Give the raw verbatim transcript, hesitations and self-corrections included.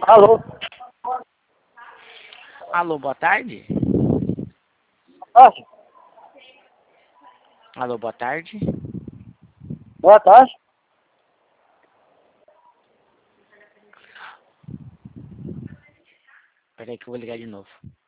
Alô? Alô, boa tarde. Ah, Alô, boa tarde. boa tarde. Peraí que eu vou ligar de novo.